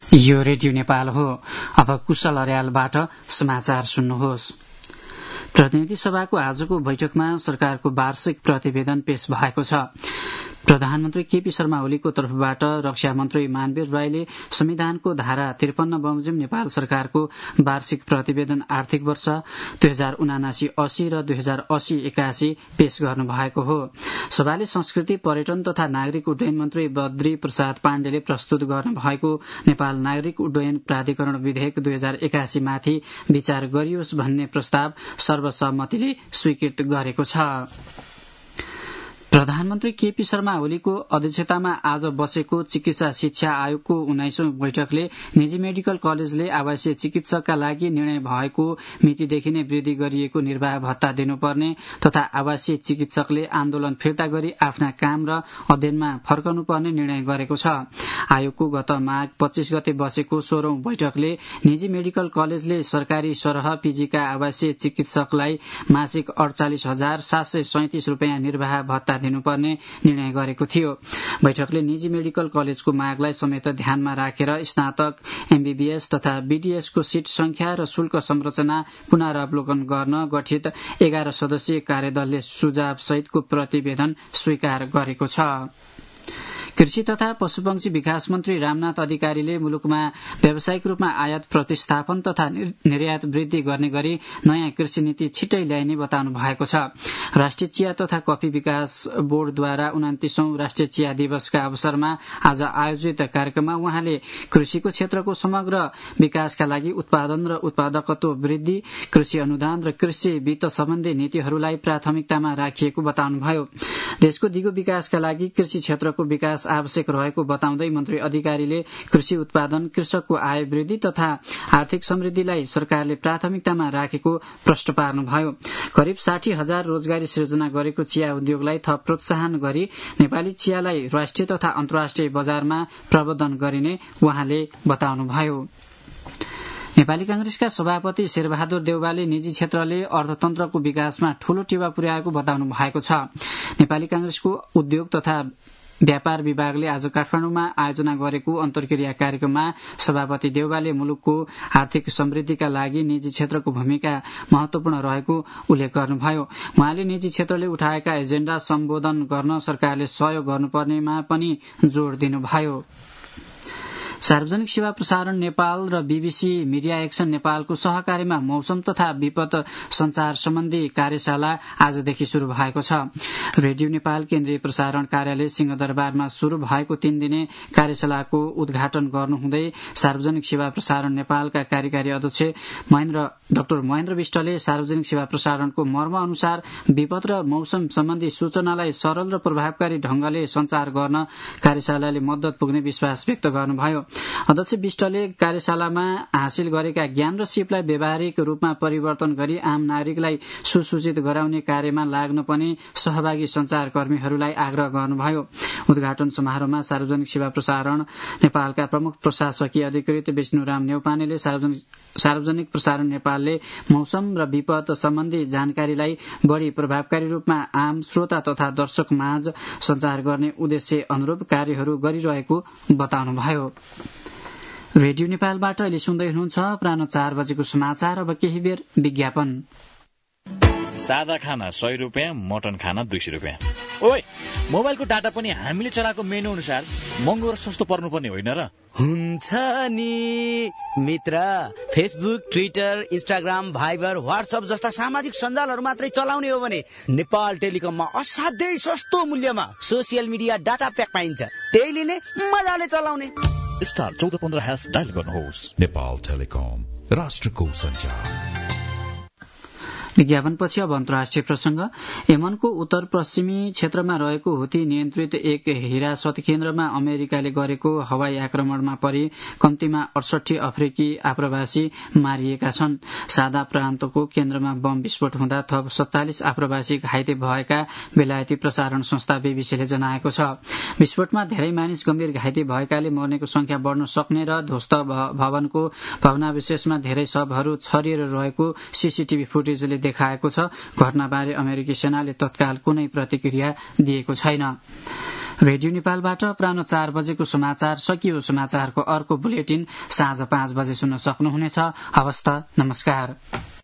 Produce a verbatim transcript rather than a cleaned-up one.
यो रेडियो नेपाल हो। अब कुशल अर्यालबाट समाचार सुन्नुहोस्। प्रतिनिधि सभाको आजको बैठकमा सरकारको वार्षिक प्रतिवेदन पेश भएको छ। प्रधानमन्त्री केपी शर्मा ओलीको तर्फबाट रक्षा मन्त्री मानवीर राईले संविधानको धारा त्रिपन्न बमोजिम नेपाल सरकारको वार्षिक प्रतिवेदन आर्थिक वर्ष दुई हजार उनासी अस्सी र दुई हजार अस्सी एकासी पेश गर्नु भएको हो। सभाले संस्कृति पर्यटन तथा नागरिक उड्डयन मन्त्री बद्री प्रसाद पाण्डेले प्रस्तुत गर्नु भएको नेपाल नागरिक उड्डयन प्राधिकरण विधेयक दुई हजार एकासी माथि विचार गरियोस् भन्ने प्रस्ताव सर्वसम्मतिले स्वीकृत गरेको छ। प्रधानमन्त्री केपी शर्मा ओलीको अध्यक्षतामा आज बसेको चिकित्सा शिक्षा आयोगको उन्नाइसौं बैठकले निजी मेडिकल कलेजले आवासीय चिकित्सकका लागि निर्णय भएको मितिदेखि नै वृद्धि गरिएको निर्वाह भत्ता दिनुपर्ने तथा आवासीय चिकित्सकले आन्दोलन फिर्ता गरी आफ्ना काम र अध्ययनमा फर्कनुपर्ने निर्णय गरेको छ। आयोगको गत माघ पच्चीस गते बसेको सोह्रौं बैठकले निजी मेडिकल कलेजले सरकारी सरह पीजीका आवासीय चिकित्सकलाई मासिक अडचालिस हजार सात सय सैतिस रूपियाँ निर्वाह भत्ता दिनुपर्ने निर्णय गरेको थियो। बैठकले निजी मेडिकल कलेजको मागलाई समेत ध्यानमा राखेर स्नातक एमबीबीएस तथा बीडीएस को सीट संख्या र शुल्क संरचना पुनरावलोकन गर्न गठित एघार सदस्यीय कार्यदलले सुझाव सहितको प्रतिवेदन स्वीकार गरेको छ। कृषि तथा पशुपक्षी विकास मन्त्री रामनाथ अधिकारीले मुलुकमा व्यावसायिक रूपमा आयात प्रतिस्थापन तथा निर्यात वृद्धि गर्ने गरी नयाँ कृषि नीति छिट्टै ल्याइने बताउनु भएको छ। राष्ट्रिय चिया तथा कफी विकास बोर्डद्वारा उनातीसौं राष्ट्रिय चिया दिवसका अवसरमा आज आयोजित कार्यक्रममा उहाँले कृषिको क्षेत्रको समग्र विकासका लागि उत्पादन र उत्पादकत्व वृद्धि, कृषि अनुदान र कृषि वित्त सम्बन्धी नीतिहरूलाई प्राथमिकतामा राखिएको बताउनुभयो। देशको दिगो विकासका लागि कृषि क्षेत्रको विकास आवश्यक रहेको बताउँदै मन्त्री अधिकारीले कृषि उत्पादन, कृषकको आय वृद्धि तथा आर्थिक समृद्धिलाई सरकारले प्राथमिकतामा राखेको प्रश्न पार्नुभयो। करिब साठी हजार रोजगारी सृजना गरेको चिया उद्योगलाई थप प्रोत्साहन गरी नेपाली चियालाई राष्ट्रिय तथा अन्तर्राष्ट्रिय बजारमा प्रवर्धन गरिने उहाँले बताउनुभयो। नेपाली कांग्रेसका सभापति शेरबहादुर देउवाले निजी क्षेत्रले अर्थतन्त्रको विकासमा ठूलो टेवा पुर्याएको बताउनु भएको छ। नेपाली कांग्रेसको उद्योग तथा व्यापार विभागले आज काठमाडौँमा आयोजना गरेको अन्तर्क्रिया कार्यक्रममा सभापति देउवाले मुलुकको आर्थिक समृद्धिका लागि निजी क्षेत्रको भूमिका महत्वपूर्ण रहेको उल्लेख गर्नुभयो। उहाँले निजी क्षेत्रले उठाएका एजेण्डा सम्बोधन गर्न सरकारले सहयोग गर्नुपर्नेमा पनि जोड़ दिनुभयो। सार्वजनिक सेवा प्रसारण नेपाल र बीबीसी मिडिया एक्सन नेपालको सहकार्यमा मौसम तथा विपद संचार सम्बन्धी कार्यशाला आजदेखि शुरू भएको छ। रेडियो नेपाल केन्द्रीय प्रसारण कार्यालय सिंहदरबारमा शुरू भएको तीन दिने कार्यशालाको उद्घाटन गर्नुहुँदै सार्वजनिक सेवा प्रसारण नेपालका कार्यकारी अध्यक्ष महेन्द्र डाक्टर महेन्द्र विष्टले सार्वजनिक सेवा प्रसारणको मर्म अनुसार विपद र मौसम सम्बन्धी सूचनालाई सरल र प्रभावकारी ढंगले संचार गर्न कार्यशालाले मद्दत पुग्ने विश्वास व्यक्त गर्नुभयो। अध्यक्ष विष्टले कार्यशालामा हासिल गरेका ज्ञान र सिपलाई व्यावहारिक रूपमा परिवर्तन गरी आम नागरिकलाई सुसूचित गराउने कार्यमा लाग्न पनि सहभागी संचारकर्मीहरूलाई आग्रह गर्नुभयो। उद्घाटन समारोहमा सार्वजनिक सेवा प्रसारण नेपालका प्रमुख प्रशासकीय अधिकृत विष्णुराम नेउपानेले सार्वजनिक प्रसारण नेपालले मौसम र विपद सम्बन्धी जानकारीलाई बढ़ी प्रभावकारी रूपमा आम श्रोता तथा दर्शक माझ संचार गर्ने उद्देश्य अनुरूप कार्यहरू गरिरहेको बताउनुभयो। रेडियो नेपालबाट अहिले सुन्दै हुनुहुन्छ अपराह्न चार बजेको समाचार। अब केही बेर विज्ञापन। सादा खाना सय रुपियाँ, मटन खाना दुई सय रुपियाँ। ओइ, मोबाइलको डाटा पनि हामीले चलाएको मेनु अनुसार महँगो र सस्तो पर्नुपर्ने होइन र? हुन्छ नि मित्र, Facebook, Twitter, Instagram, Viber, WhatsApp जस्ता सामाजिक सञ्जालहरू मात्रै चलाउने हो भने नेपाल टेलिकममा असाध्यै सस्तो मूल्यमा सोसियल मिडिया डाटा प्याक पाइन्छ। त्यही लिने, मजाले चलाउने। स्टार चौध पन्ध्र ह्यास डायल गर्नुहोस्। नेपाल टेलिकम, राष्ट्रको सञ्चार। विज्ञापनपछि अब अन्तर्राष्ट्रिय प्रसंग। यमनको उत्तर पश्चिमी क्षेत्रमा रहेको हुती नियन्त्रित एक हिरासत केन्द्रमा अमेरिकाले गरेको हवाई आक्रमणमा परि कम्तीमा अडसठी अफ्रिकी आप्रवासी मारिएका छन्। सादा प्रान्तको केन्द्रमा बम विस्फोट हुँदा थप सत्तालिस आप्रवासी घाइते भएका बेलायती प्रसारण संस्था बीबीसीले जनाएको छ। विस्फोटमा धेरै मानिस गम्भीर घाइते भएकाले मर्नेको संख्या बढ़न सक्ने र ध्वस्त भवनको भग्नावशेषमा धेरै शवहरू छरिएर रहेको सीसीटीभी फुटेजले देखाएको छ। घटनाबारे अमेरिकी सेनाले तत्काल कुनै प्रतिक्रिया दिएको छैन। रेडियो नेपालबाट अपराह्न चार बजेको समाचार सकियो। समाचारको अर्को बुलेटिन साँझ पाँच बजे सुन्न सक्नुहुनेछ। हवस् त, नमस्कार।